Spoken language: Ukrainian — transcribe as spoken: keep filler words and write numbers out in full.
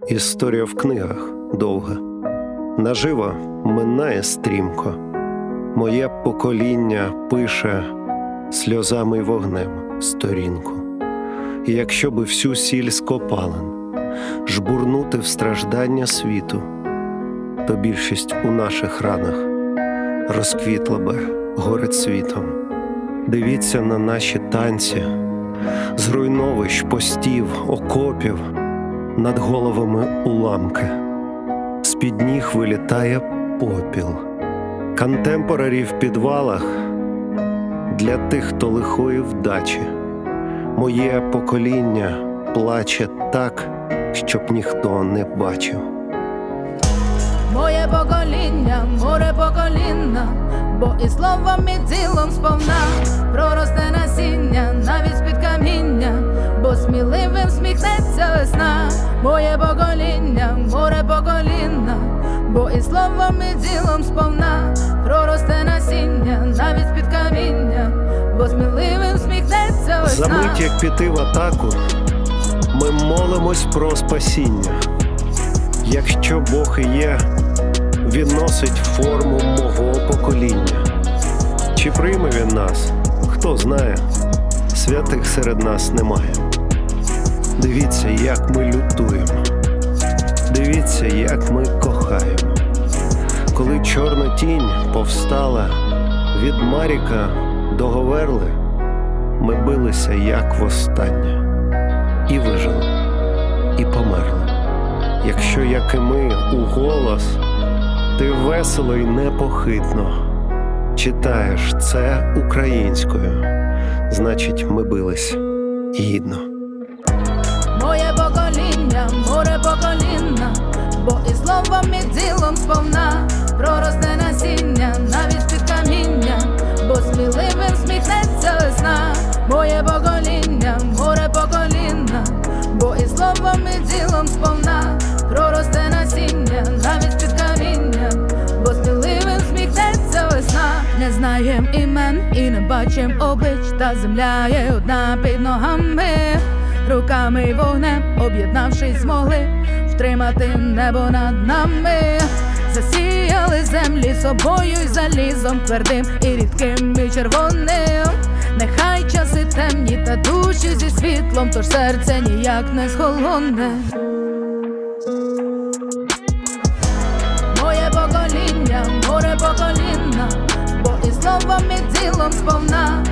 Історія в книгах довга, наживо минає стрімко. Моє покоління пише сльозами й вогнем сторінку. І якщо би всю сіль з копалин жбурнути в страждання світу, то більшість у наших ранах розквітла би горецвітом. Дивіться на наші танці, зруйновищ, постів, окопів, над головами уламки. З-під ніг вилітає попіл. Контемпорарі в підвалах для тих, хто лихої вдачі. Моє покоління плаче так, щоб ніхто не бачив. Моє покоління, море покоління, бо і словом, і ділом сповна проросте насіння навіть з-під каміння, бо сміливим сміхнеться весна. Моє покоління, море покоління, бо і словом, і ділом сповна проросте насіння навіть з-під каміння, бо сміливим сміхнеться весна. Замить, як піти в атаку, ми молимось про спасіння. Якщо Бог і є, Він носить форму мого покоління. Чи прийме Він нас? Хто знає, святих серед нас немає. Дивіться, як ми лютуємо, дивіться, як ми кохаємо. Коли чорна тінь повстала від Маріка до Говерли, ми билися як востаннє, і вижили, і померли. Якщо, як і ми, у голос, ти весело й непохитно читаєш це українською, значить, ми бились гідно. Моє покоління, море покоління, бо і словом, і ділом сповна проросте насіння навіть з-під каміння, бо сміливим сміхнеться весна. Моє покоління, море покоління, бо і словом, і ділом сповна проросте насіння навіть з-під каміння, бо сміливим сміхнеться весна. Не знаєм імен і не бачим облич, та земля є одна під ногами. Руками й вогнем об'єднавшись змогли втримати небо над нами. Засіяли землі собою й залізом твердим і рідким і червоним. Нехай часи темні та душі зі світлом, тож серце ніяк не схолоне. Моє покоління, море покоління, бо і словом, і ділом сповна